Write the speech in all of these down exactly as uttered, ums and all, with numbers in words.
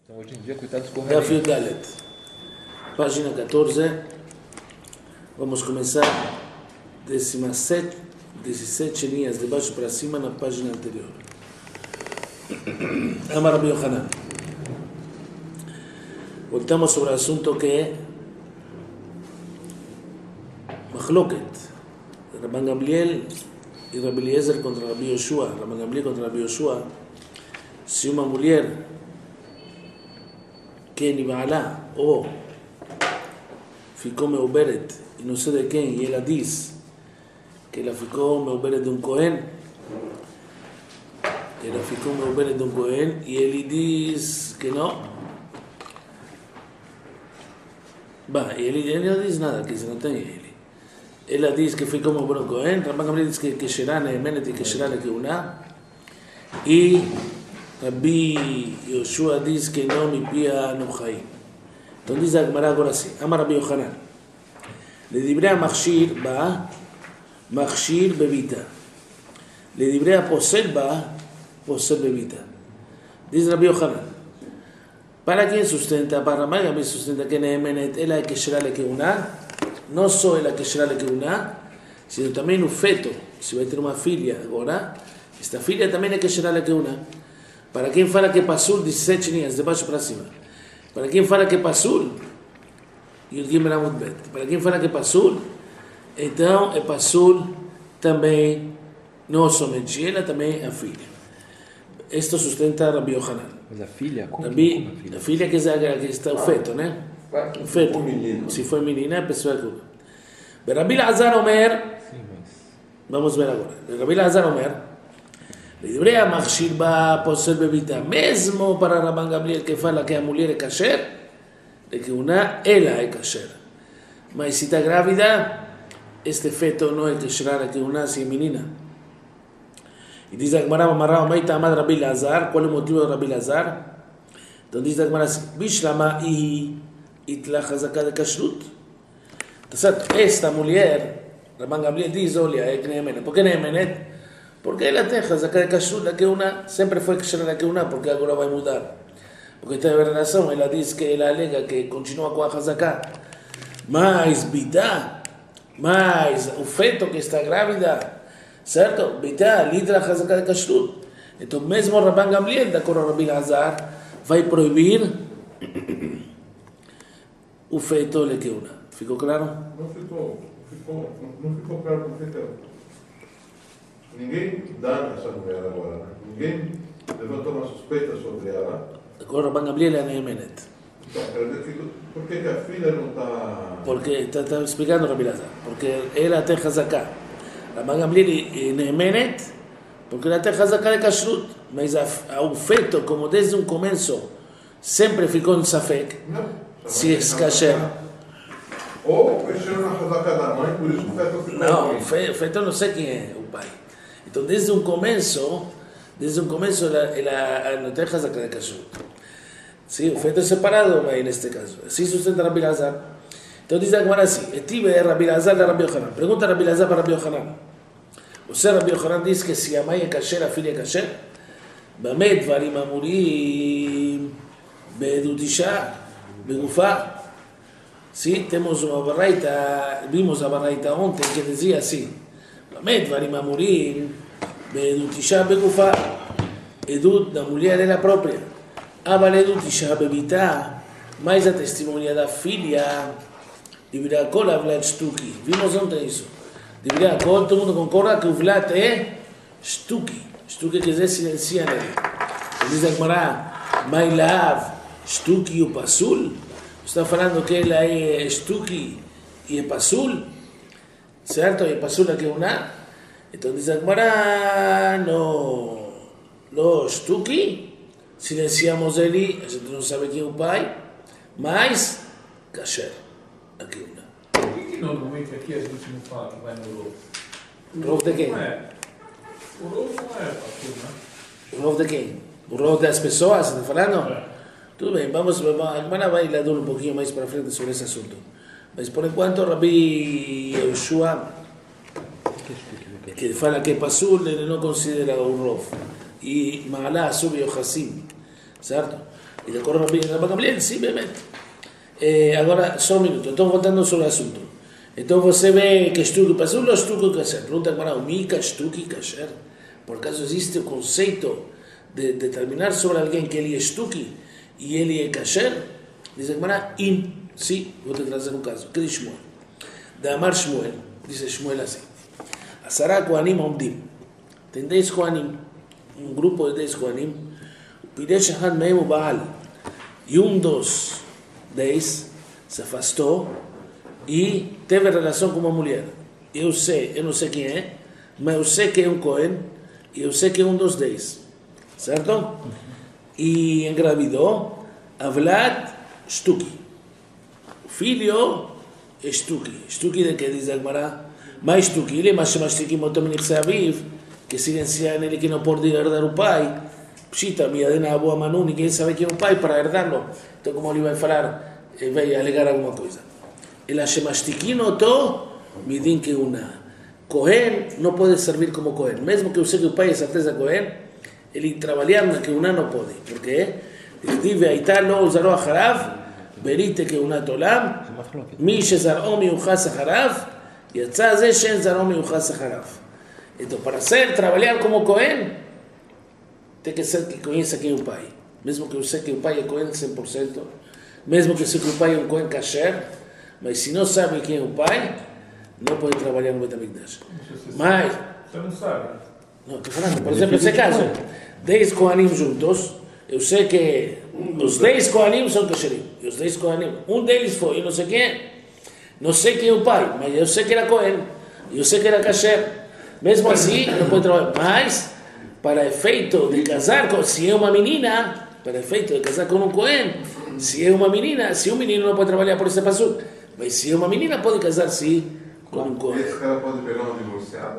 Então, hoje em dia, cuidados com Daf Yud Dalet, página quatorze. Vamos começar dezessete, dezessete linhas de baixo para cima na página anterior. Amar Rabbi Yohanan. Voltamos sobre o assunto que é Machloket, Rabban Gamliel e Rabbi Eliezer contra Rabbi Yoshua, Rabban Gamliel contra Rabbi Yoshua. Se uma mulher que Nibalá ou ficou meuberet e não sei de quem, e ela diz que ela ficou meuberet de um Cohen, ela ficou meuberet de um Cohen, e ele diz que não. Bah, ele, ele não diz nada, que não tem ele. Ela diz que ficou meuberet de um Cohen, Rabban Gamliel diz que Kesherá Neemenet e Kesherá Lekeuná, e Rabbi Yoshua diz que não me pia no Chaim. Então diz a Gemara agora assim: Amar Rabbi Yohanan, Ledivrei machshir ba, machshir bebita. Ledivrei posel ba, posel bebita. Diz Rabbi Yohanan, para quem sustenta, para Rabban Gamliel sustenta que Neemenet ela é Kesherá Lekeuná, não só ela é Kesherá Lekeuná, sino também no feto. Se vai ter uma filha agora, esta filha também é Kesherá Lekeuná. Para quem fala que é pasul, dezessete linhas, de baixo para cima. Para quem fala que é pasul, para quem fala que é pasul, então é pasul também, não somente ela, também a filha. Isto sustenta Rabbi Yohanan. Mas a filha? Como Rabbi, que, como a filha? a filha que está o feto, né? O feto. Se foi menina, a pessoa que... Rabbi Elazar Omer, vamos ver agora. Rabbi Elazar Omer, Lidvrei machshir ba posel bebita, mesmo para Rabban Gamliel que fala que a mulher é kasher, lekeuná, ela é kasher. Mas se está grávida, este feto não é kasher, lekeuná, se é menina. E diz a Gemara, Amará, Omeita, Amad Rabbi Elazar, qual é o motivo de Rabbi Elazar? Então diz a Gemara assim, Bishlama i itla chazaka de kashrut. Tá certo? Esta mulher, Rabban Gamliel diz, olha, é Neemenet. Por que Neemenet? Porque ela tem Hazaka de Kashrut, Lekeuná, sempre foi Kasher Lekeuná, porque agora vai mudar. Porque tem relação, ela diz que ela alega que continua com a Hazaka. Mas Bidá, mas o feto que está grávida, certo? Bidá, lidera Hazaka de Kashrut. Então mesmo Rabban Gamliel, de acordo com Rabbi Elazar, vai proibir o feto Lekeuná. Ficou claro? Não ficou, ficou, não ficou claro porque ninguém dá essa mulher agora, né? Ninguém levantou uma suspeita sobre ela. Agora Rabban Gamliel é Neemenet. Então, por que a filha não está... Porque, está tá explicando Rabbi Elazar, porque ela tem Hazaká. Rabban Gamliel é Neemenet, porque ela tem Hazaká de Kashrut, mas a, a, o feto, como desde um começo, sempre ficou em Safek, se é kasher. Ou mexeram na Hazaká da mãe, por isso o feto ficou... Não, o feto, o feto não sei quem é o pai. Então, desde um começo, desde um começo, ela, ela não tem Hazaká de Kashrut. Sim, o feto é separado, mas neste caso. Assim sustenta Rabbi Elazar. Então, diz agora assim, Etive é Rabbi Elazar de Rabbi Yohanan. Pergunta Rabbi Elazar para Rabbi Yohanan. Você, Rabbi Yohanan, diz que se a mãe é kasher, a filha é kasher? Bameh dvarim amurim be'edut isha begufá. Sim, temos uma baraita, vimos a baraita ontem, que dizia assim, Bameh dvarim amurim be'edut isha begufá. Edut da mulher ela própria. Aval edut isha bebitá, mais a testemunha da filha, divrei hakol avlat shtuki. Vimos ontem isso. Divrei hakol, todo mundo concorda que o vlat é shtuki. Shtuki quer dizer silencia nele. Diz a Gemara, mai lav shtuki o pasul? Está falando que ela é shtuki e é pasul? Certo? E é pasul a Lekeuná? Então diz a Gemara, no, no shtuki, silenciamos ele, a gente não sabe quem é o pai, mas kasher, a Lekeuná. Por que, que normalmente aqui a gente não fala que vai no rov? O rov de quem? Não é. O rov não é pasul, né? O rov de quem? O rov das pessoas, você está falando? É. Tudo bem, vamos, a Gemara vai ler um pouquinho mais para frente sobre esse assunto. Mas por enquanto, Rabbi Yoshua, que fala que pasul, ele não considera o rov. E Ma'alá sube o Hassim, certo? E de acordo com a Rabban Gamliel, sim, obviamente. É, agora, só um minuto, estou voltando sobre o assunto. Então você vê que estudo, mas o estudo kasher. Pergunta agora, o Mika estudo kasher. Por acaso existe o conceito de determinar sobre alguém que ele é estuki e ele é kasher? Diz agora, im. Sim, vou te trazer um caso. Que diz Shmuel? Da Amar Shmuel, diz Shmuel assim. Asara Kohanim Omdim. Tem dez Kohanim, um grupo de dez Kohanim. Pidesh Ahad Mehem o Baal. E um dos dez se afastou e teve relação com uma mulher. Eu sei, eu não sei quem é, mas eu sei que é um Cohen e eu sei que é um dos dez. Certo? E engravidou Avlad Shtuki. O filho é Shtuki. Shtuki de que diz a Gemara? Mas Shtuki, ele é mais Shtuki, que silencia nele que não pode herdar o pai. Pshita, Miadena Abu Amanu, ninguém sabe quem é o pai para herdá-lo. Então, como ele vai falar, ele vai alegar alguma coisa. Ele acha mastiquino, to, me din que uma. Cohen não pode servir como Cohen. Mesmo que eu sei que o pai é certeza Cohen, ele trabalhar na que uma não pode. Por quê? Estive a Italo, Zaro Harav, Berite que uma tolam, Mi Shezaro Miuchas Harav, e Atzaze Shen Zaro Miuchas Harav. Então, para ser, trabalhar como Cohen, tem que ser que conheça quem é o pai. Mesmo que eu sei que o pai é Cohen cem por cento, mesmo que eu sei que o pai é um Cohen kasher, mas se não sabe quem é o pai, não pode trabalhar no Beit HaMikdash. Mas... Você não sabe. Não, estou falando, por exemplo, nesse caso, dez Kohanim juntos, eu sei que os dez Kohanim são kasherim. E os dez Kohanim, um deles foi, eu não sei quem é, não sei quem é o pai, mas eu sei que era Cohen, eu sei que era kasher. Mesmo assim, não pode trabalhar. Mas, para efeito de casar com, se é uma menina, para efeito de casar com um Cohen, se é uma menina, se um menino não pode trabalhar por esse passo, mas se é uma menina, pode casar-se com um Cohen. Esse cara pode pegar uma divorciada?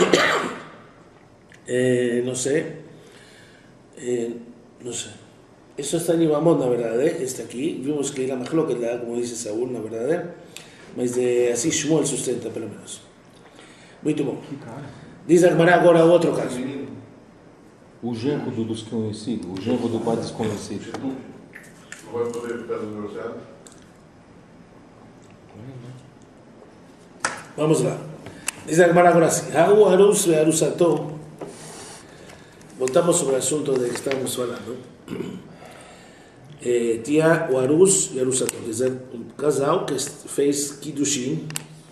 É, não sei. É, não sei. Isso está em Ibamot, na verdade. Este aqui. Vimos que era mejor que lá, como dice Saúl, na verdade. Mas de, assim Shmuel sustenta, pelo menos. Muito bom. Diz a Gemara agora outro caso. O genro do desconhecido, o genro do pai desconhecido. Não vai poder ficar divorciado? Vamos lá. Diz a Gemara agora assim. Ha'u arus ve arusato. Voltamos sobre o assunto de que estávamos falando. Eh, tinha o arus e arusato. Quer dizer, um casal que fez Kiddushin.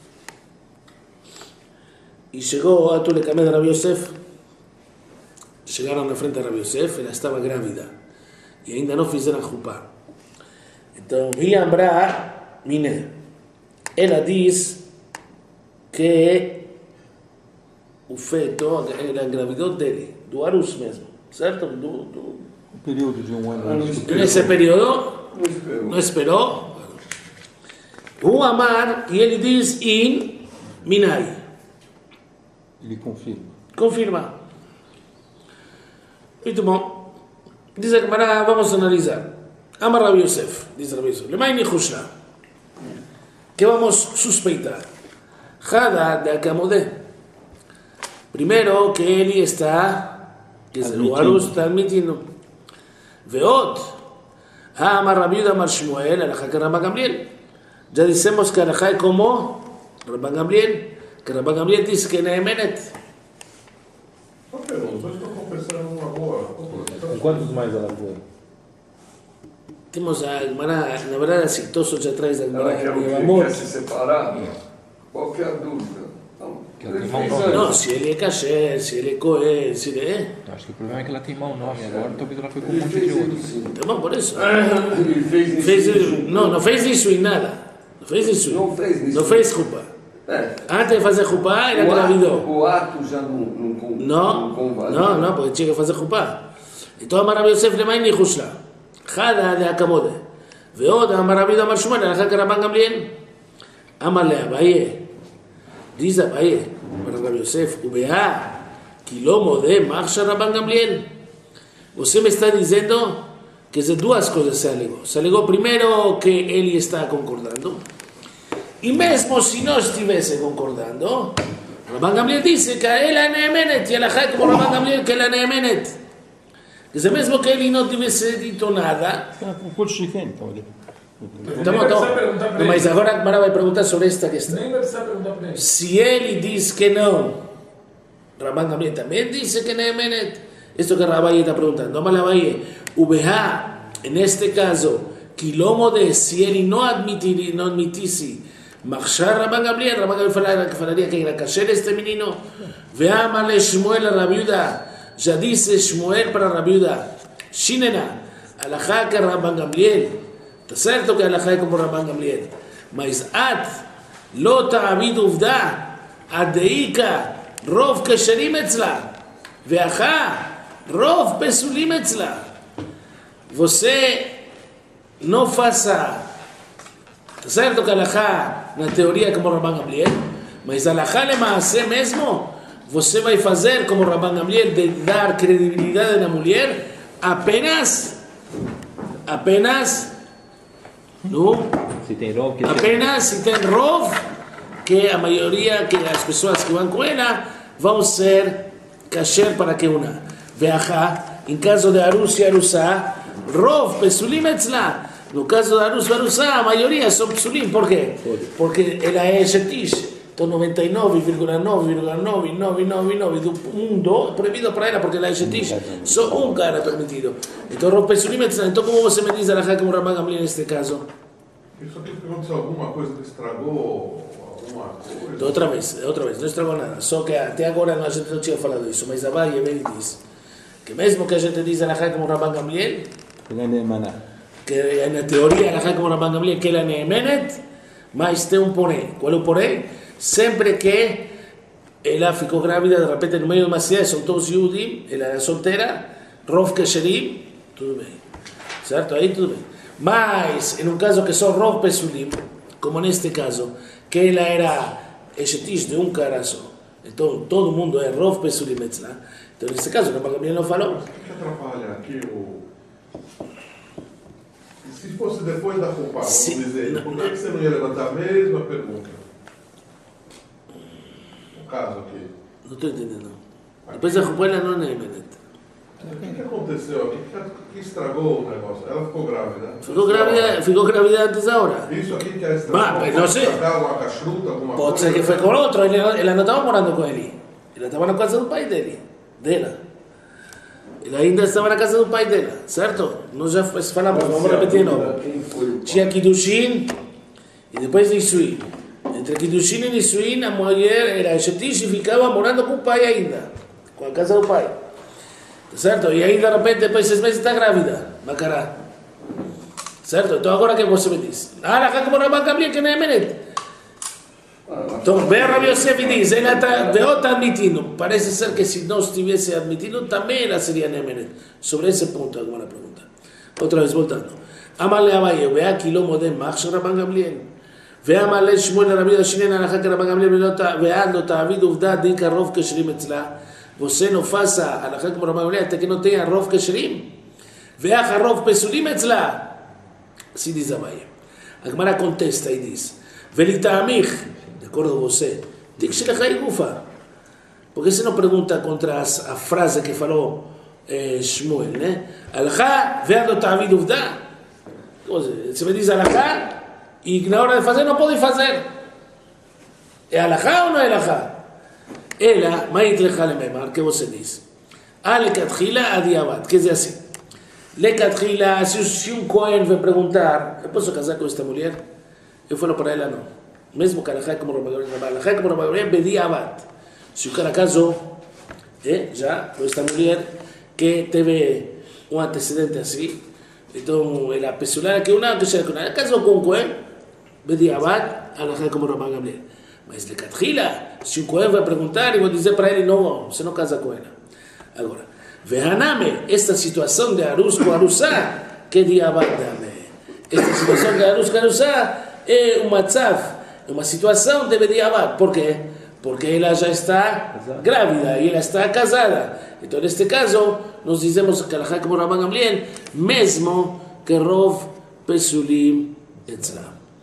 E chegou a Tulecamé de Rabi Yosef. Chegaram na frente de Rabi Yosef, ela estava grávida. E ainda não fizeram a chupá. Então, Riambra Miné. Ela diz que o feto, ela engravidou dele, do Arus mesmo, certo? Do, do... O período de um ano. Nesse período, não esperou. O Amar, e ele diz, in Minai. Ele confirma. Confirma. Muito bom. Diz a Gemara, vamos analisar. Amar Rabi Yosef, diz Rabi Yosef. Lemay Nichushla. Que vamos suspeitar? Jada de Akamodé. Primeiro que ele está, quer dizer, o Arus está admitindo. Veot. Amar Rabi Yudah Amar Shmuel, alajá que Rabban Gamliel. Já dissemos que alajá é como Rabban Gamliel. Que Rabban Gamliel diz que não é menet. Só pergunta, eu estou confessando uma boa. E quantos mais ela foi? Temos a Gemara, na verdade, assim, todos os atrás da Ela Gemara quer, de quer Amor. se separar? Qual que é a dúvida? Não, ele fez Não, antes. Não, se ele é kasher, se ele é cohen, se ele é... Acho que o problema é que ela tem mau nome agora, talvez ela foi com um Ele monte de fez outros. isso. Tá bom, por isso. Ele fez isso. Fez, isso. não, não fez isso em nada. Não fez isso. Não fez isso. Não fez chupa. É. Antes de fazer chupa, ele O ato, engravidou. o ato já não, não, con- Não, não convalida. não, não, porque tinha que fazer chupa. Então, Amar Rabi Yosef למאי ניחוש לה. חדה דאקמודה. ועוד אמר רבי יהודה אמר שמואל, הלכה כרבן גמליאל. אמר לאביי, diz Abaye, para Rabi Yosef, Ubeá, que lo mode, marcha Rabban Gamliel. Você me está dizendo que de duas coisas se alegou. Se alegou primeiro que ele está concordando, e mesmo se não estivesse concordando, Rabban Gamliel disse que ela é neemenet, e ela é como Rabban Gamliel que ela é neemenet. Quer dizer, mesmo que ele não tivesse dito nada, O curso de quem? Então, ele- então, então, mas agora a Gemara vai perguntar sobre esta questão. Nem vai precisar perguntar para ele. Se ele diz que não, Rabban Gamliel também disse que não é Menet. Isto que Rabai está perguntando. Vamos lá, vai. O Behá, neste caso, quilômetro, se ele não admitir, não admitisse, Machshar Rabban Gamliel, Rabban Gamliel falaria, falaria que era kasher este menino. Veamale Shmuel a Rabiuda. Já disse Shmuel para Rabiuda. Shinena, alajá que Rabban Gamliel. Está certo que alajá é como Rabban Gamliel. Mas at, lo ta'abid uvda, adeika, rov kesherim etzla. Veachá, rov pesulim etzla. Você não faça, está certo que alajá na teoria é como Rabban Gamliel, mas alajá lemaasé mesmo, você vai fazer como Rabban Gamliel de dar credibilidade na mulher apenas, apenas, não? Se tem rov, que Apenas se tem rov, que a maioria, que as pessoas que vão com ela, vão ser kasher para que una. Veachá, em caso de arus e arusá, rov pesulim etzla. No caso de arus e arusá, a maioria são pesulim. Por quê? Porque ela é shetish. Então noventa e nove vírgula nove vírgula nove nove nove nove do mundo é proibido para ela porque ela é shetish. Só um cara é permitido. Então rov pesulim etzla. Então como você me diz alajá como Rabban Gamliel neste caso? Isso aqui aconteceu alguma coisa que estragou alguma coisa? Outra vez, outra vez, não estragou nada. Só que até agora a gente não tinha falado isso, mas Abai vem e diz que mesmo que a gente diz alajá como Rabban Gamliel, ele é neemaná. que na teoria alajá como Rabban Gamliel, que ela é neemenet, mas tem um porém. Qual é o porém? Sempre que ela ficou grávida, de repente no meio de uma cidade, são todos Yudim, ela era solteira, rov kesherim, tudo bem. Certo? Aí tudo bem. Mas, em um caso que são rov pesulim, como neste caso, que ela era shetish de um cara só, então todo mundo é rov pesulim etzla. Então, neste caso, o Rabban Gamliel não falou. O que atrapalha aqui o... E se fosse depois da culpa, vamos Se- dizer, não, por que que você não ia levantar a mesma pergunta? O caso aqui. Não estou entendendo. Depois a roupa não é neemenet. O que, que aconteceu aqui? O que, que estragou o negócio? Ela ficou grávida. Ficou grávida, ficou grávida antes da hora. Isso aqui que é estragou. Mas, mas não sei. Estragar uma cachuta, alguma Pode coisa. ser que foi com outro, ela, ela não estava morando com ele. Ela estava na casa do pai dele, dela. Ela ainda estava na casa do pai dela, certo? Nós já falamos, vamos repetir de novo. Quem foi o pai? Tinha Kiddushin e depois Nissuin. Entre Kiddushin e Nissuin, a mulher era shetish e ficava morando com o pai ainda, com a casa do pai. Certo? E aí de repente, depois de seis meses, está grávida. Bacará. Certo? Então agora o que você me diz? Ah, lá como Rabban Gamliel que não é menet. Então, vem a Rabi Yosef e diz, ela está admitindo. Parece ser que se não estivesse admitindo, também ela seria nemenet. Sobre esse ponto, alguma pergunta. Outra vez, voltando. Amale Abaye, vea quilombo de Machsh Rabban Gamliel. Vea Amale Shmuel Rabi Yoshinena, alajá que Rabban Gamliel, vea lo ta'avid uvda din karov kesherim etzla. Você não faça alajá como Rabban Gamliel até que não tenha rov kesherim. Vea harov pesulim etzla. Assim diz Abaye. A Gemara contesta e diz, Velita'amich, de acordo com você, tem que chegar aí gufa. Porque você não pergunta contra as, a frase que falou eh, Shmuel, né? Alajá, veado ta'avid uvda. Você me diz alajá e na hora de fazer não pode fazer. É alajá ou não é alajá? Ela, ma'it lecha lememar, que você diz? Alekatchila adiabat, quer dizer assim. Lekatchila, se um Cohen vai perguntar, eu posso casar com esta mulher? Eu falo para ela, não. Mesmo que alajá como Rabban Gamliel, alajá como Rabban Gamliel, bediabat. Se o cara casou, eh, já, com esta mulher, que teve um antecedente assim, então ela pesular que uma, que seja que uma, casou com um Cohen, bediabat, alajá como Rabban Gamliel. Mas lekatchila, se um Cohen vai perguntar, eu vou dizer para ele, não, você não casa com ela. Agora, vehaname, esta situação de arus com arusá, que diabat dame. Esta situação de arus com arusá é uma tzav, é uma situação de bediabat. Por quê? Porque ela já está grávida e ela está casada. Então, neste caso, nós dizemos que alajá como Rabban Gamliel, mesmo que rov pesulim etzla.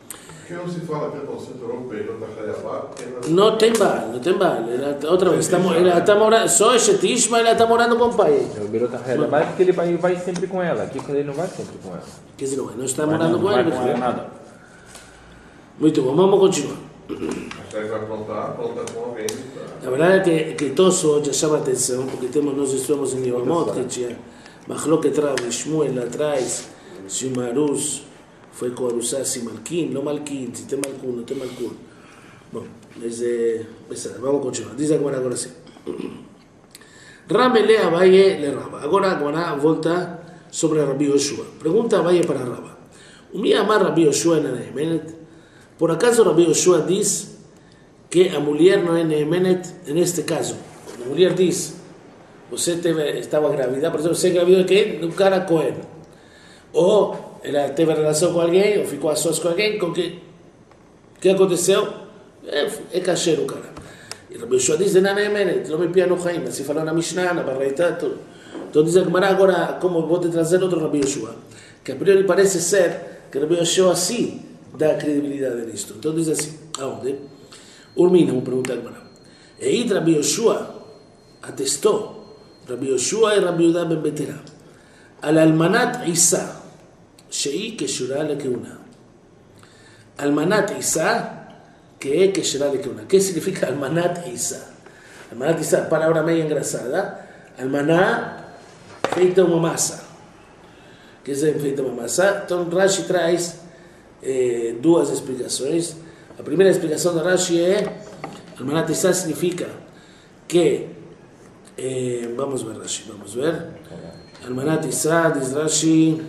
que não se fala preconceito europeu da Hayabá? Não tem bal, não tem bal. Ela, outra vez, está, ela está morando, só Eshet Ishma, ela está morando com o pai. O Berota Hayabá vai porque ele vai, vai sempre com ela. Aqui ele não vai sempre com ela. Quer dizer, não está Vai morando não, com não vai ele. com ela nada. Muito bom, vamos continuar. Acho que vai aprontar, aprontar com alguém. Tá? A verdade é que, que Tosso hoje chama a atenção, porque temos, nós estamos em Yevamot, que tinha Mahloket Rav e Shmuel lá atrás, se o Marus foi com Arusá, se Malkin, não Malkin, se tem Malkun, não tem Malkun. Bom, mas é, vamos continuar. Diz agora agora sim. Rame le Abaye le Raba. Agora agora volta sobre Rabi Yoshua. Pergunta Abaye para Raba. O meu amar Rabi Yoshua na Nehemenet. Por acaso Rabi Yoshua diz que a mulher não é Nehemenet neste caso? Quando a mulher diz, você teve, estava grávida, por exemplo, você engravidou de quem? De um cara Cohen. Ou ela teve relação com alguém, ou ficou a sós com alguém, com que o que aconteceu? É, é cacheiro o cara. E Rabi Yoshua diz, não é Nehemenet, não me pia no Chaim, assim falou na Mishnah, na Baraita, tudo. Então diz a Gemara agora, como vou te trazer outro Rabi Yoshua, que a priori parece ser que Rabi Yoshua assim dá credibilidade nisto. Então diz assim, aonde? Urmina, vamos perguntar agora. E Rabi Yoshua atestou, Rabi Yoshua e Rabi Yehuda ben Betera, al almanat Isa, she'i keshura lekeuna. Almanat Isa, que é keshura lekeuna. ¿Qué significa almanat Isa? Almanat Isa, palavra meio engraçada. Almaná, feita uma massa. Quer dizer, feita uma massa. Então Rashi traz eh, duas explicações. A primeira explicação da Rashi é Almanat Isa significa que eh, vamos ver Rashi, vamos ver Almanat Isa, diz Rashi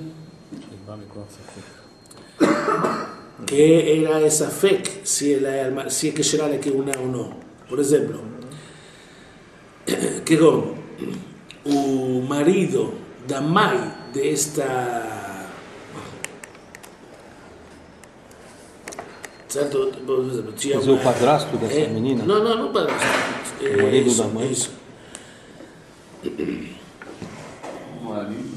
que era essa fake se ela é se é que será que uma ou não. Por exemplo, que com o marido da mãe desta certo? Tinha Mas o padrasto dessa é, menina? Não, não, não padrasto. É, O marido isso, da mãe? Isso. O marido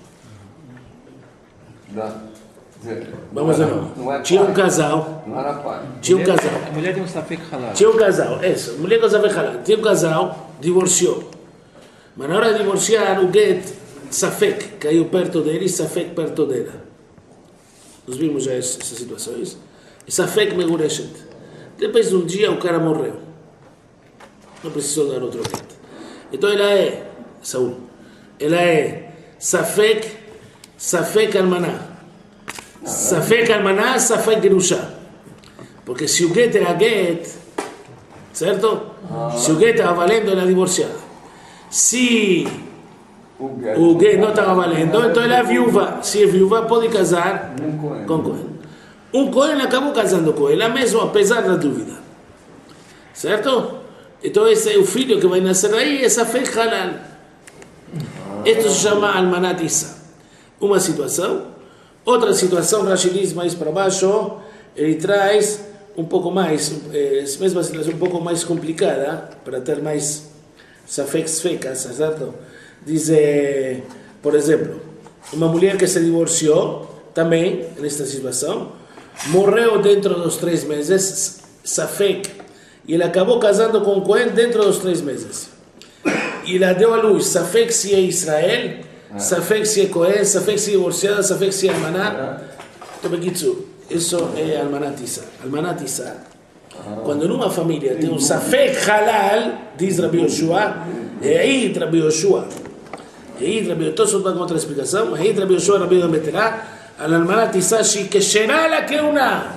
da... Vamos lá. Não é Tinha um pai. casal. Não era pai. Tinha um casal. A mulher tem um safek halal. Tinha um casal, isso. Mulher com safek halal. Tinha um casal, divorciou. Mas na hora de divorciar, o get, safek, caiu perto dele e safek perto dela. Nós vimos já essas situações. E safek megureshet. Depois de um dia, o cara morreu. Não precisou dar outro get. Então ela é, Saúl, ela é safek, safek almaná. Safek almaná, safek gerusha. Porque se o get era get, certo? Se o get estava valendo, ela é divorciada. Se o get não estava valendo, então ela é viúva. Se é viúva, pode casar com Cohen. Um Cohen acabou casando com ela mesmo, apesar da dúvida. Certo? Então esse é o filho que vai nascer aí, é safek halal. Isto se chama almanat Isa. Uma situação. Outra situação, Rashi diz mais para baixo, ele traz um pouco mais, eh, mesma situação um pouco mais complicada, para ter mais safeks fecas, certo? Diz, eh, por exemplo, uma mulher que se divorciou, também, nesta situação, morreu dentro dos três meses, safek, e ele acabou casando com o Cohen dentro dos três meses. E ela deu à luz, safek se é Israel, safek se é Cohen, safek se é divorciada, safek se é almaná. Então, Bekitsu, isso é almanat Isa. Almanat Isa. Quando numa família tem um safek halal, diz Rabi Yoshua, é aí Rabi Yoshua. É aí Rabi Yoshua. Todos vão contra a explicação. É aí Rabi Yoshua, Rabi Yehuda ben Betera, almanat Isa, que keshera la keuna.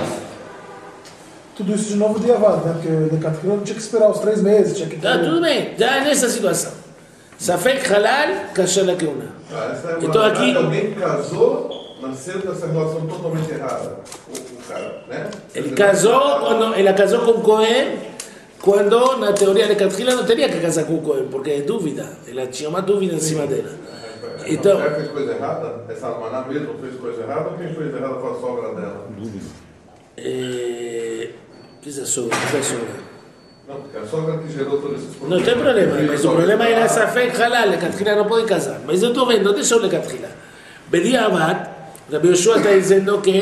Tudo isso de novo de Avad, né? Porque o Decathlon tinha que esperar os três meses, tinha que ter... Tá, tudo bem, já é nessa situação. Safek halal, kasher la keuna. Ah, essa é uma Então aqui... alguém casou, nasceu dessa relação totalmente errada. O, o cara, né? Ele casou, quando, ela casou com Cohen, quando na teoria de Catrilha não teria que casar com Cohen, porque é dúvida. Ela tinha uma dúvida em cima dela. Então... A mulher fez coisa errada? Essa almaná mesmo fez coisa errada ou quem fez errado foi a sogra dela? Dúvida. É... Precisa sogra, precisa sogra. Não, porque a sogra que gerou todos esses problemas. Não tem problema, mas o problema é essa fake halal, Lecatrilha não pode casar. Mas eu estou vendo, deixa o Lecatrilha. Bediabat, Rabi Yoshua está dizendo que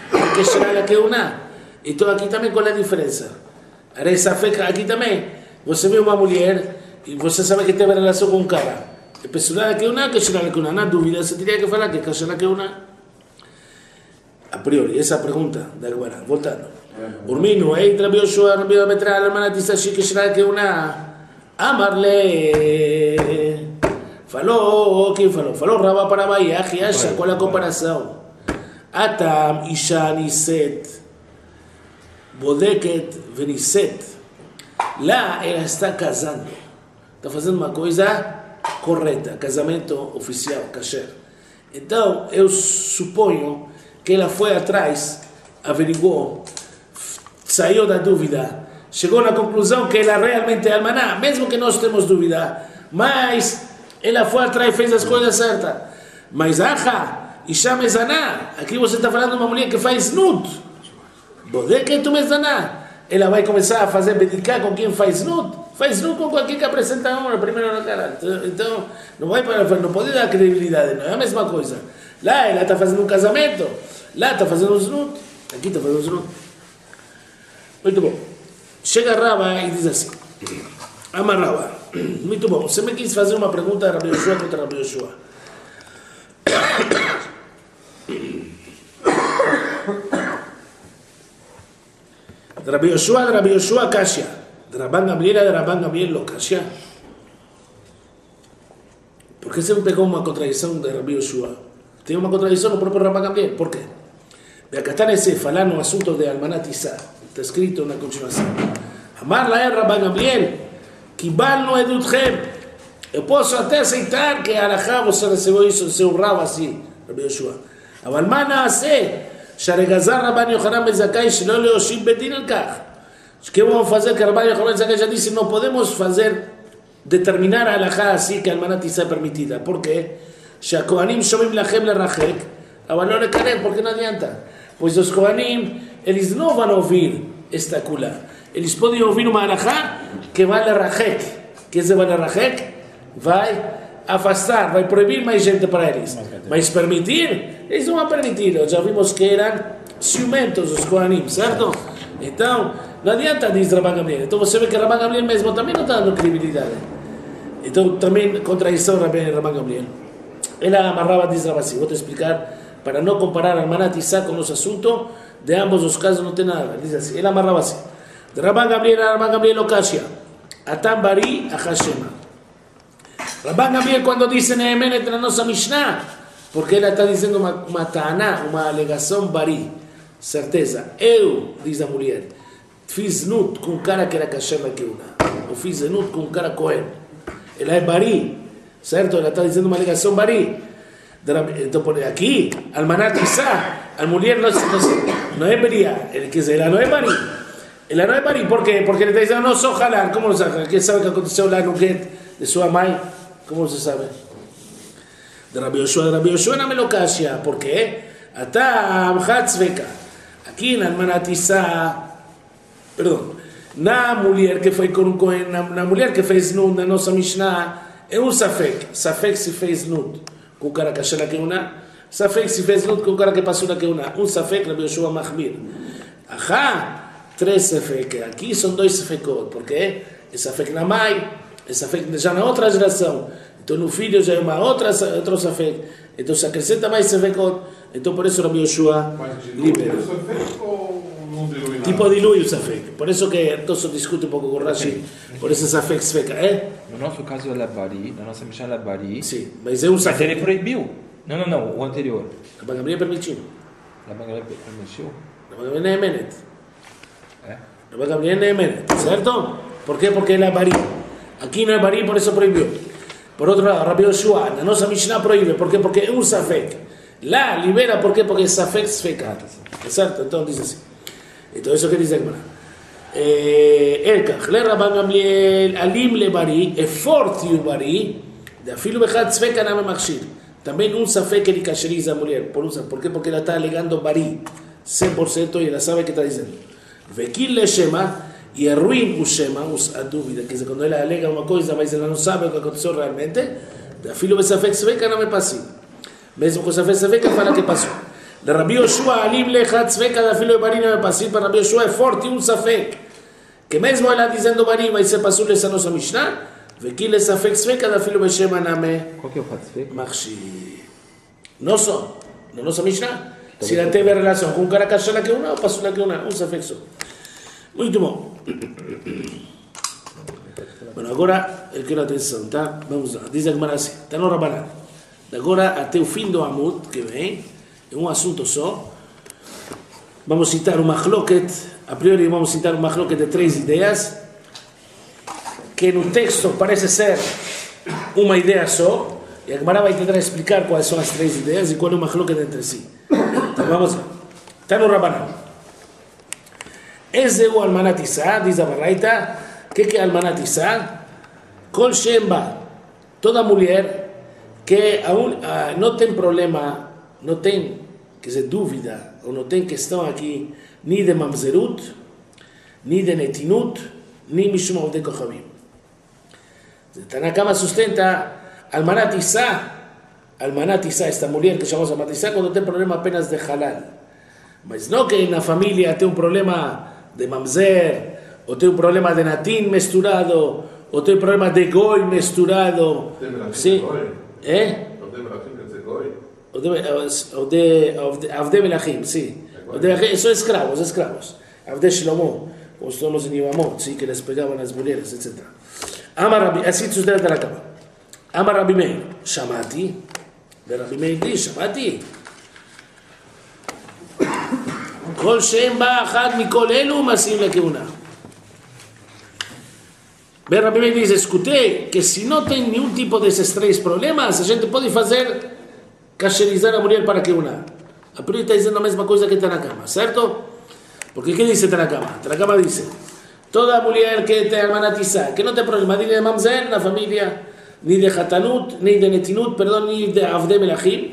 que será la que una. Então aqui também qual é a diferença? Essa fé aqui também. Você vê uma mulher e você sabe que teve relação com um cara. É pessoa que una, que será la que una. Na dúvida, você teria que falar que será que una. A priori, essa pergunta da Gemara. Voltando. Urmino, ei, Rabbi Yoshua, Rabbi Yometra, hermana Tisashi, que será que una. Amarle. Falou, quem falou? Falou Rabá para Bayachi, acha qual é a comparação? Atam, Isha, Niset. Bodeket Veniset. Lá ela está casando. Está fazendo uma coisa correta. Casamento oficial, kasher. Então, eu suponho que ela foi atrás, averiguou, saiu da dúvida, chegou na conclusão que ela realmente é almaná, mesmo que nós temos dúvida. Mas ela foi atrás e fez as coisas certas. Mas, acha, Isha Mezaná. Aqui você está falando de uma mulher que faz nut. Bodeket tu mezaná. Ela vai começar a fazer bedicar com quem faz nut. Faz nut com qualquer que apresenta a obra primeiro na cara. Então, não vai para, não pode dar credibilidade, não é a mesma coisa. Lá ela está fazendo um casamento, lá está fazendo um nut, aqui está fazendo um nut. Muito bom. Chega Rabá e diz assim: Ama Rabá. Muito bom. Você me quis fazer uma pergunta a Rabbi Yoshua contra Rabbi Yoshua. Rabbi Yoshua, Rabbi Yoshua, Kashia. Rabban Gamliel, Rabban Gamliel, lo Kashia. ¿Por qué se me pegó una contradicción de Rabbi Yoshua? Tiene una contradicción el propio Rabban Gamliel. ¿Por qué? Acá está ese falano asunto de Almanat Isa. Está escrito en la continuación. Amar la Rabban Gamliel, Kibalno edutchem. Eu posso até aceitar que a Alajá você recebeu isso, seu rabo assim, Rabbi Yoshua. אבל מה נעשה? שהרי גזר רבן יוחנן בן זכאי שלא להושיב בדין על כך. Que vamos fazer que Rabban Yochanan ben Zakkai já disse, não podemos fazer, determinar a Alajá assim que a Almanat Isa é permitida. Por quê? שהכהנים שומעים לכם לרחק, אבל לא לקרב, porque não adianta. Pois os Kohanim, eles não vão ouvir esta kula. Eles podem ouvir uma Alajá que vai lerachek. Que esse vai lerachek vai afastar, vai proibir mais gente para eles. Mas permitir, eles não vão permitir. Já vimos que eram ciumentos os Kohanim, certo? Então, não adianta, diz Rabban Gamliel. Então você vê que Rabban Gamliel mesmo também não está dando credibilidade. Então, também contradição Rabban Gamliel. Ela amarrava, diz Rabban, vou te explicar, para não comparar Almanat Isa com os assuntos, de ambos os casos não tem nada. Diz assim, ela amarrava assim. De Rabban Gamliel, Rabban Gamliel Okashia. Atam bari achashema. Rabban Gamliel quando diz Neemenet na nossa Mishnah, porque ela está dizendo uma, uma ta'aná, uma alegação bari, certeza. Eu, diz a mulher, fiz nut com um cara que era kasher na keuna. Eu fiz nut com um cara cohen. Ela é bari, certo? Ela está dizendo uma alegação bari. Então, por aqui, Almanat Isa, a mulher não, não, não é bria, ela quer dizer, ela não é bari. Ela não é bari, por quê? Porque ele está dizendo, não sou halal. Como você sabe? Quem sabe o que aconteceu lá no get de sua mãe? Como você sabe? De Rabbi Yoshua, de Rabbi Yoshua não me lo kashia. Por quê? Ata amchat zveka. Aqui na Almanat Isa, perdão, na mulher que foi com um cohen, na, na mulher que fez nut na nossa Mishnah, é um safek. Safek se fez nut com o cara que achou na keuna. Safek se fez nut com o cara que passou na keuna. Um safek, Rabbi Yoshua Mahmir. Ahá, três safek. Aqui são dois safekot. Por quê? É safek na mãe, é safek já na outra geração. Então no filho já é uma outra, outro safek. Então se acrescenta mais safekot. Então por isso Rabbi Yoshua libera. Tipo dilui o safek. Por isso que Tosso discute um pouco com Rashi. Por isso safek sfeka, é? No nosso caso ela é bari, na nossa Mishnah ela é bari. Sim, mas é um safek. Mas ele proibiu. Não, não, não, o anterior. Rabban Gamliel permitiu. Rabban Gamliel permitiu? Rabban Gamliel não é Menet. É? Rabban Gamliel não é Menet, certo? Por quê? Porque ele é bari. Aqui não é bari, por isso proibiu. Por outro lado, Rabbi Yoshua, na nossa Mishnah proíbe. Por quê? Porque é um safek. Lá libera, por quê? Porque é safek sfeka. Certo? Então diz assim. Então isso que diz a Gemara. Elkach, le Rabban Gamliel, alim le bari, é forte o bari, de afilo bechad sfeka na memachshir. Também um safek ele kasheriza a mulher. Por, por quê? Porque ela está alegando bari, cem por cento, e ela sabe o que está dizendo. Vekil le shema, e é ruim o shema, a dúvida, quer dizer, quando ela alega uma coisa, mas ela não sabe o que aconteceu realmente, de afilo bechad sfeka na memachshir. Mesmo com safek sfeka, fala que passou. De Rabbi Yoshua, alim lechat tzveka da filo de barina me pasim, para Rabbi Yoshua é forte um safek. Que mesmo ela dizendo barim vai ser pasul essa nossa Mishnah, veki le safek tzveka da filo beshem aname Qual que é o Hatzvek? machshi. Não só, na nossa Mishnah, se ela teve relação com um cara kasher que uma ou pasul que uma, um safek só. Muito bom. Bueno, agora eu quero atenção, tá? Vamos lá. Diz a Gemara assim, está no Rabanan. Agora até o fim do Amud, que vem, é um assunto só. Vamos citar um machloket, a priori vamos citar um machloket de três ideias, que no texto parece ser uma ideia só, e a Gemara vai tentar explicar quais são as três ideias e qual é o machloket entre si. Então vamos lá. Está no Rabanan. Esse é o Almanat Issa, diz a Baraita. O que é Almanat Issa? Kol Shemba, toda mulher que não tem problema, não tem, quer dizer, dúvida, ou não tem questão aqui, nem de mamzerut, nem de netinut, nem mishum avdei kochavim. Tanakama sustenta, Almanat Issa, Almanat Issa, esta mulher que chamamos Almanat Issa, quando tem problema apenas de halal. Mas não que na família tem um problema de mamzer, ou tem um problema de natin misturado, ou tem um problema de goi misturado. Sim. É? Ou de Avdei Melachim, sim. São escravos, escravos. Avdei Shlomo, como estamos em Yivamot, sim, que eles pegavam as mulheres, etcétera. Amar Rabi, assim sustenta na cama. Amar Rabi Meir, Shamati, Rabi Meir diz, Shamati. כל שם בא אחד מכל אלו משים לכהונה. Bem, Rabi Meir diz, escutei que se não tem nenhum tipo desses três problemas, a gente pode fazer kasherizar a mulher para kehuna. A priori está dizendo a mesma coisa que está na cama, certo? Porque o que diz está na cama? Está na cama diz, toda mulher que tem Almanat Issa, que não tem problema nem de mamzer na família, nem de hatanut, nem de netinut, perdão, nem de avdei melachim,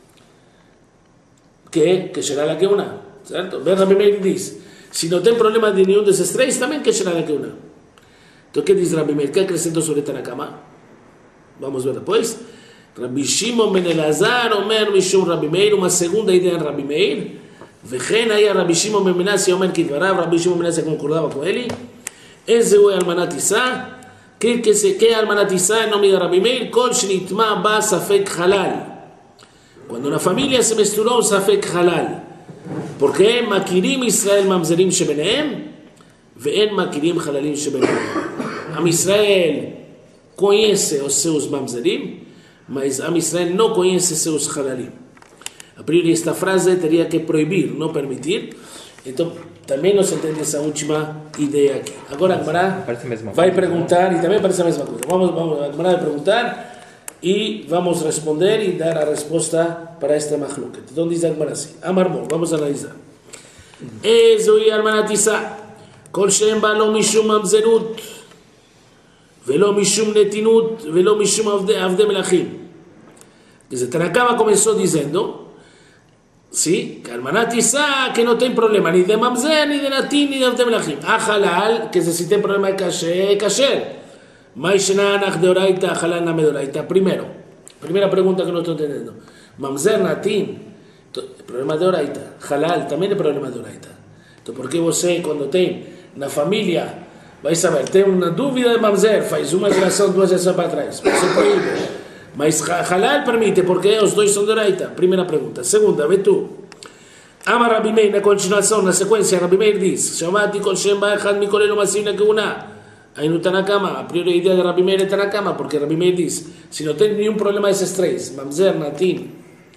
que que será a kehuna. Certo? Bem, Rabi Meir diz, se não tem problema de nenhum desses três, também que será que uma. Então, o que diz Rabi Meir? O que acrescentou sobre Tanakama? Vamos ver depois. Rabbi Shimon ben Elazar, Omer Mishum Rabi Meir, uma segunda ideia em Rabi Meir. Vechen aí Rabbi Shimon ben Menashe, Omer Kidvarav, Rabbi Shimon ben Menashe concordava com ele. Esse é Almanat Issa. Que é Almanat Issa em nome de Rabi Meir? Kol shnitma ba safek halal. Quando na família se misturou um safek halal. porque מכירים ישראל ממזרים שביניהם ואין מכירים חללים שביניהם. עם ישראל conhece os seus mamzerim, mas Am Israel não conhece seus halalim. A priori esta frase teria que proibir, não permitir. Então também não se entende essa última ideia aqui. Agora a Gemara vai perguntar, e também parece a mesma coisa. Vamos, vamos, a Gemara vai perguntar e vamos responder e dar a resposta para esta machloket. Então diz a Gemara assim, Amarmor, vamos analisar. Ezoi Almanat Issa, kol shem ba lo mishum mamzerut, velo mishum netinut, velo mishum avdei melachim. Quer dizer, Tanakama começou dizendo, sim, que Almanat Issa, que não tem problema nem de mamzer, nem de natin, nem de avdei melachim. A halal, que se tem problema é kasher, é kasher. Mas shenanach de oraita, halal na medoraita. Primeiro, primeira pergunta que não estou entendendo. Mamzer, natin, problema de oraita. Halal também é problema de oraita. Então, por que você, quando tem na família, vai saber, tem uma dúvida de mamzer, faz uma geração, duas gerações para trás, você proíbe. Mas halal permite, porque os dois são de oraita. Primeira pergunta. Segunda, vê tu. Ama Rabi Meir, na continuação, na sequência, Rabi Meir diz, Shamati kol shem ba echad mikol elu masim lekehuna. Aí no Tanakama, a priori ideia de Rabi Meir é Tanakama, porque Rabi Meir diz, se não tem nenhum problema esses três, mamzer, natin,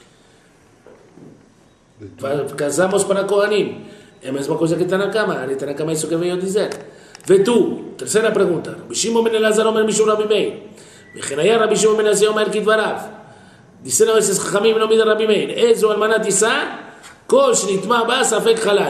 casamos para Kohanim, é a mesma coisa que Tanakama, ali Tanakama é isso que veio dizer. Vê tu, terceira pergunta, Rabbi Shimon ben Elazar omer mishum Rabi Meir, וכן היה רבי שמעון בן עזרא אומר כדבריו, דיסנו אסס חכמים לא מיד רבי מאיר, איזו אלמנת יישא, כל שנטמע בה ספק חלל.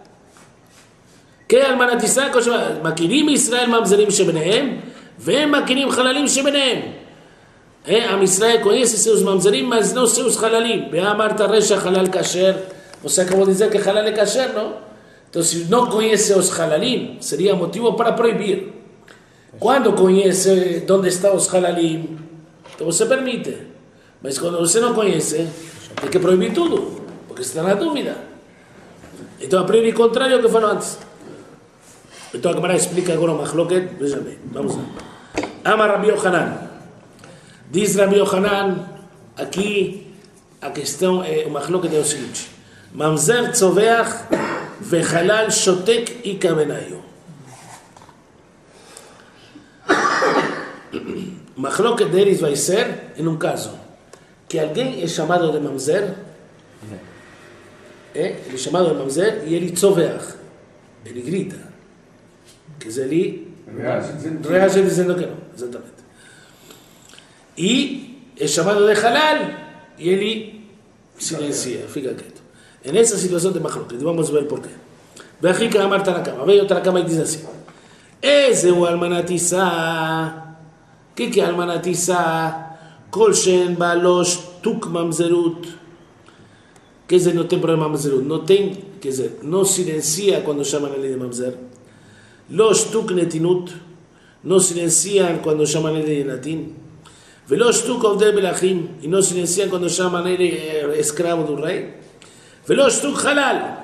כאלמנת יישא, מכירים ישראל ממזרים שביניהם, והם מכירים חללים שביניהם. עם ישראל conhece seus mamzerim, mas não seus חללים. ואמרת רשע חלל כשר, você acabou de dizer que halal é kasher, não? Então, se não conhece os halalim, seria motivo para proibir. Quando conhece onde estão os halalim, então você permite. Mas quando você não conhece, tem que proibir tudo. porque está na dúvida. Então, a priori contrario que falou antes. Então, a Gemara explica agora o Machloket. Veja bem, vamos lá. Ama Rabi Yohanan. Diz Rabi Yohanan, aqui a questão é, o Machloket é o seguinte: Mamzer tzoveach vechalal shotek ika benayo. O Machloket deles vai ser, em um caso, que alguém é chamado de Mamzer, é, ele é chamado de Mamzer e ele tzoveach, ele grita. Quer dizer, ele reage dizendo que não, exatamente. E é chamado de halal e ele silencia, fica quieto. É nessa situação de Machloket, vamos ver por quê. Veja que a Marta na cama, veio outra cama e diz assim: esse é o almanatissá. O que é almanatissá? Kol shen balosh tuk mamzerut. Quer dizer, não tem problema mamzerut, não tem, quer dizer, não silencia quando chamam ele de mamzer. Los tuk netinut, não silenciam quando chamam ele de natin. Velos tuk ovdei belachim, e não silenciam quando chamam ele escravo do rei. Velos tuk halal.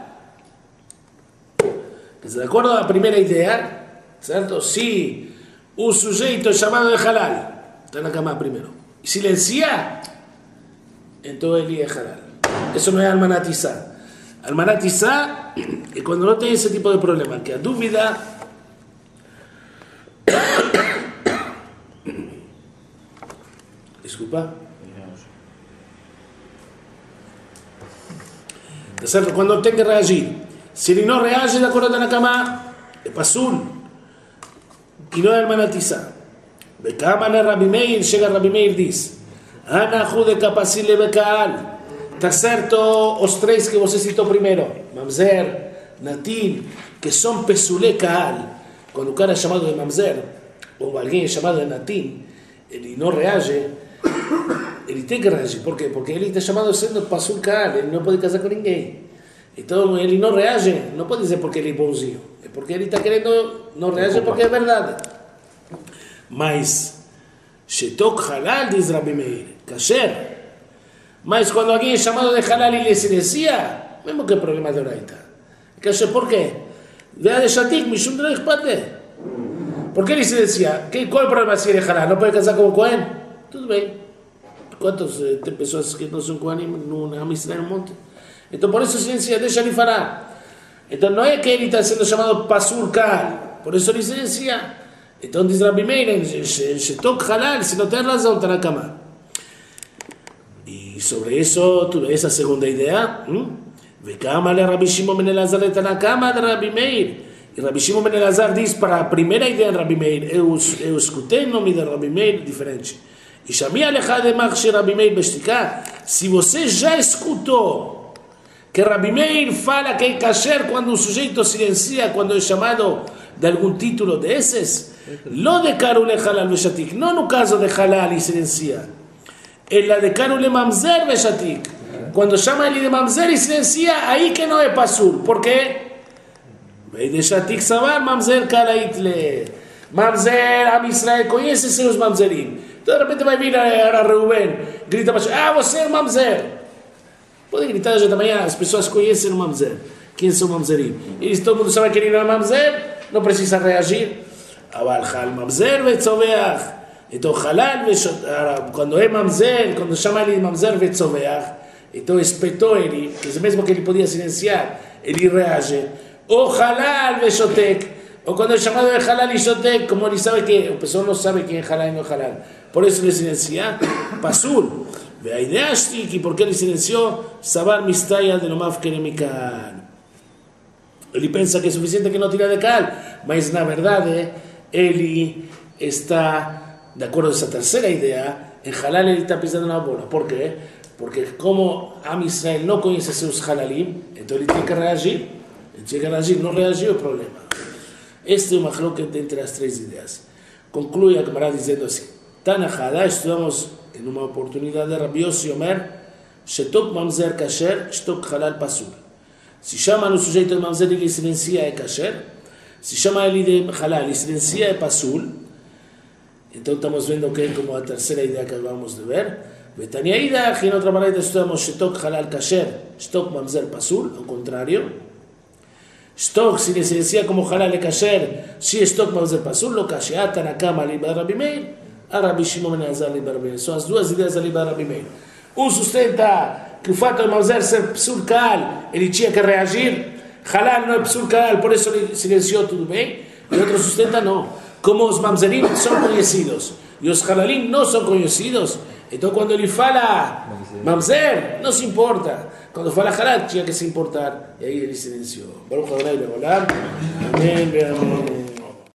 Quer dizer, de acordo à primeira ideia, certo? Se o sujeito é chamado de halal, está na cama primeiro, e silencia, então ele é halal. Isso não é almanatissá. Almanatissá é quando não tem esse tipo de problema, que a dúvida desculpa, tá certo? Quando tem que reagir, se ele não reage de acordo na cama, é pasul. E não é almanatissá. Becama Rabi Meir, chega Rabi Meir diz: Anahu de capacile becaal. Está certo os três que você citou primeiro, Mamzer, Natin, que são pesule kaal. Quando o cara é chamado de Mamzer, ou alguém é chamado de Natin, ele não reage, ele tem que reagir. Por quê? Porque ele está chamado sendo pasul kaal, ele não pode casar com ninguém. Então ele não reage, não pode dizer porque ele é bonzinho, é porque ele está querendo, não reage porque é verdade. Mas, shetok halal, diz Rabi Meir, kasher. Mas quando alguém é chamado de halal e ele silencia, mesmo que é problema de oraita. Kasher, por quê? Vea de shatik, mishum de rechpate. Por que ele silencia? Qual é o problema se ele é halal? Não pode casar com o Cohen? Tudo bem. Quantas eh, tem pessoas que não são Cohen no Amisrael no monte? Então por isso silencia, deixa ele falar. Então não é que ele está sendo chamado Pasur Kal, por isso ele silencia. Então diz Rabi Meir, shetok halal, se não tem razão, está na cama. E sobre isso, tudo essa segunda ideia, Vekama le Rabi Shimon ben Elazar está na cama de Rabi Meir. E Rabi Shimon ben Elazar diz para a primeira ideia de Rabi Meir, eu, eu escutei o nome de Rabi Meir diferente. E chamei alechá de Machshi Rabi Meir bestiká, se você já escutou que Rabi Meir fala que é kasher quando o sujeito silencia, quando é chamado de algum título desses, lo de karule halal veshatik, não no caso de halal e silencia, ela de karule mamzer veshatik, quando chama ele de mamzer e silencia, aí que não é pasur, porque vei de shatik sabar, mamzer kalaitle, mamzer, Am Israel conhece seus mamzerim, então de repente vai vir a, a Reuben, grita para ah, você é mamzer. Pode gritar hoje da manhã, as pessoas conhecem o Mamzer. Quem são o Mamzerim? Eles, todo mundo sabe que ele não é Mamzer, não precisa reagir. Aval Mamzer vetzoveach. Então, halal, quando é Mamzer, quando chama ele de Mamzer vetzoveach, então espetou ele, que mesmo que ele podia silenciar, ele reage. Ou halal veshotek, ou quando é chamado de halal e shotek, como ele sabe que, o pessoal não sabe quem é halal e não é halal. Por isso ele silencia, pasul. A ideia é que porque ele silenciou, Sabar Mistaya de Nomav Keremikal. Ele pensa que é suficiente que não tira de cal, mas na verdade ele está, de acordo com essa terceira ideia, em halal ele está pisando na bola. Por quê? Porque como Am Israel não conhece seus halalim, então ele tem que reagir. Ele tem que reagir, não reagiu, é o problema. Este é o machloket entre as três ideias. Conclui a Gemara dizendo assim: Tanahada, estudamos em uma oportunidade de Rabi Yossi Omer, shetok mamzer kasher, shetok halal pasul. Se chama no sujeito de mamzer e ele silencia é kasher, se chama ele de halal e silencia é pasul. Então estamos vendo que é como a terceira ideia que acabamos de ver. Betania Ida, en otra manera estudiamos Shetok Halal Kasher, Shetok Mamzer Pasul, al contrario. Shetok, si se decía como Halal Kasher, si Shetok Mamzer Pasul, lo Kasher, Tanakama Liba Rabbi Meir, a Rabbi Shimon Ben Azar Liba Rabbi Meir. Son las duas ideas de Liba Rabbi Meir. Un sustenta que el fato de Mamzer ser Psul Kal, él tinha que reagir. Halal no es Psul Kal, por eso silenció todo bien. Y otro sustenta no. Como los Mamzerim son conocidos y los Halalim no son conocidos, entonces cuando le fala Mamzer, no se importa. Cuando fala Halal, tiene que se importar. Y ahí él silenció. Baruch Adonai Leolam. Amén, amén.